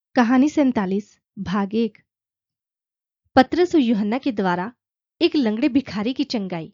कहानी 47 भाग 1। पतरस और यूहन्ना के द्वारा एक लंगड़े भिखारी की चंगाई।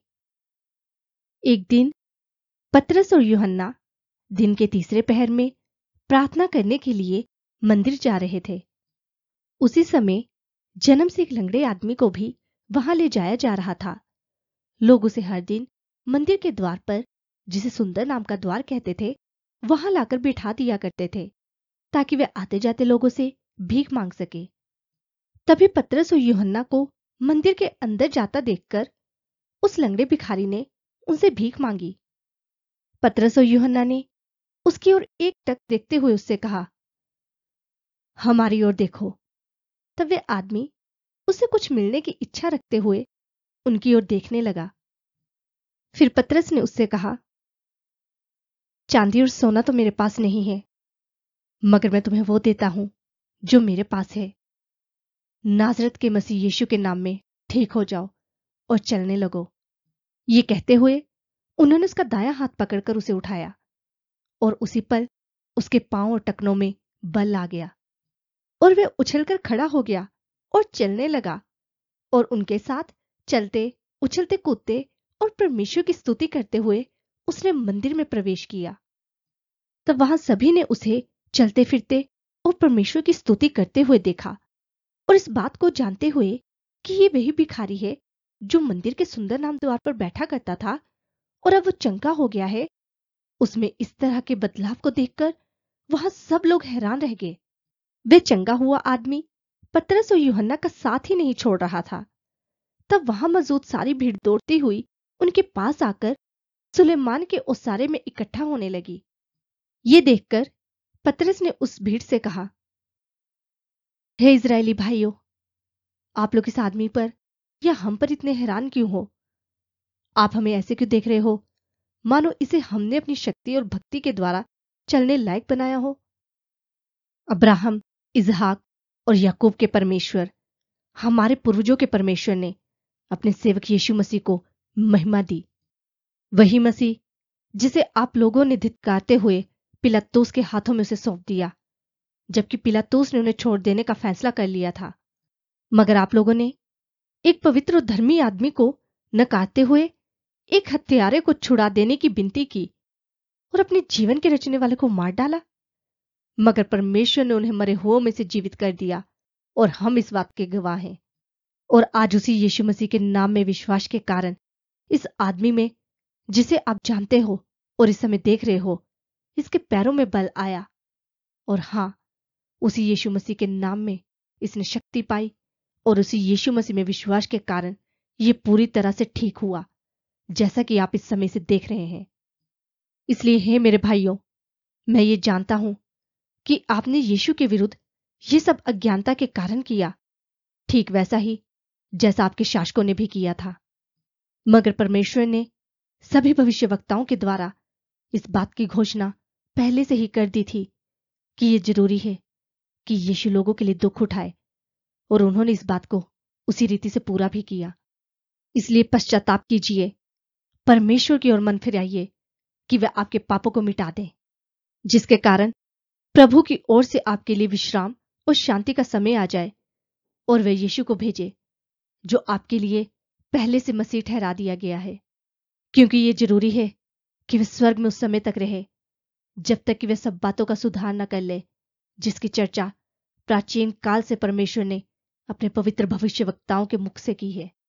एक दिन पतरस और यूहन्ना दिन के तीसरे पहर में प्रार्थना करने के लिए मंदिर जा रहे थे। उसी समय जन्म से एक लंगड़े आदमी को भी वहां ले जाया जा रहा था। लोग उसे हर दिन मंदिर के द्वार पर, जिसे सुंदर नाम का द्वार कहते थे, वहां लाकर बिठा दिया करते थे ताकि वे आते जाते लोगों से भीख मांग सके। तभी पतरस और यूहन्ना को मंदिर के अंदर जाता देखकर उस लंगड़े भिखारी ने उनसे भीख मांगी। पतरस और यूहन्ना ने उसकी ओर एक टक देखते हुए उससे कहा, हमारी ओर देखो। तब वे आदमी उससे कुछ मिलने की इच्छा रखते हुए उनकी ओर देखने लगा। फिर पतरस ने उससे कहा, चांदी और सोना तो मेरे पास नहीं है, मगर मैं तुम्हें वो देता हूं जो मेरे पास है। नाजरत के मसीह यीशु के नाम में ठीक हो जाओ और चलने लगो। ये कहते हुए उन्होंने उसका दायां हाथ पकड़कर उसे उठाया और उसी पल उसके पांव और टखनों में बल आ गया और वह उछलकर खड़ा हो गया और चलने लगा। और उनके साथ चलते, उछलते कूदते और परमेश्वर की स्तुति करते हुए उसने मंदिर में प्रवेश किया। तब वहां सभी ने उसे चलते फिरते और परमेश्वर की स्तुति करते हुए देखा और इस बात को जानते हुए कि ये वही भिखारी है जो मंदिर के सुंदर नाम द्वार पर बैठा करता था और अब वो चंगा हो गया है। उसमें इस तरह के बदलाव को देखकर वहां सब लोग हैरान रह गए। वे चंगा हुआ आदमी पतरस और यूहन्ना का साथ ही नहीं छोड़ रहा था। तब वहां मौजूद सारी भीड़ दौड़ती हुई उनके पास आकर सुलेमान के ओसारे में इकट्ठा होने लगी। ये देखकर पतरस ने उस भीड़ से कहा, हे इजरायली भाइयों, आप लोग इस आदमी पर या हम पर इतने हैरान क्यों हो? आप हमें ऐसे क्यों देख रहे हो मानो इसे हमने अपनी शक्ति और भक्ति के द्वारा चलने लायक बनाया हो? अब्राहम, इसहाक और याकूब के परमेश्वर, हमारे पूर्वजों के परमेश्वर ने अपने सेवक यीशु मसीह को महिमा दी। वही मसीह जिसे आप लोगों ने धिक्कारते हुए पिलातुस के हाथों में उसे सौंप दिया, जबकि पिलातुस ने उन्हें छोड़ देने का फैसला कर लिया था। मगर आप लोगों ने एक पवित्र और धर्मी आदमी को नकारते हुए एक हत्यारे को छुड़ा देने की विनती की और अपने जीवन के रचने वाले को मार डाला। मगर परमेश्वर ने उन्हें मरे हुओं में से जीवित कर दिया और हम इस बात के गवाह हैं। और आज उसी यीशु मसीह के नाम में विश्वास के कारण इस आदमी में, जिसे आप जानते हो और इस समय देख रहे हो, इसके पैरों में बल आया। और हां, उसी यीशु मसीह के नाम में इसने शक्ति पाई और उसी यीशु मसीह में विश्वास के कारण यह पूरी तरह से ठीक हुआ, जैसा कि आप इस समय से देख रहे हैं। इसलिए हे मेरे भाइयों, मैं ये जानता हूं कि आपने यीशु के विरुद्ध ये सब अज्ञानता के कारण किया, ठीक वैसा ही जैसा आपके शासकों ने भी किया था। मगर परमेश्वर ने सभी भविष्यवक्ताओं के द्वारा इस बात की घोषणा पहले से ही कर दी थी कि यह जरूरी है कि यीशु लोगों के लिए दुख उठाए, और उन्होंने इस बात को उसी रीति से पूरा भी किया। इसलिए पश्चाताप कीजिए, परमेश्वर की ओर मन फिराइए कि वह आपके पापों को मिटा दे, जिसके कारण प्रभु की ओर से आपके लिए विश्राम और शांति का समय आ जाए, और वह यीशु को भेजे जो आपके लिए पहले से मसीह ठहरा दिया गया है। क्योंकि यह जरूरी है कि वह स्वर्ग में उस समय तक रहे जब तक कि वह सब बातों का सुधार न कर ले, जिसकी चर्चा प्राचीन काल से परमेश्वर ने अपने पवित्र भविष्यवक्ताओं के मुख से की है।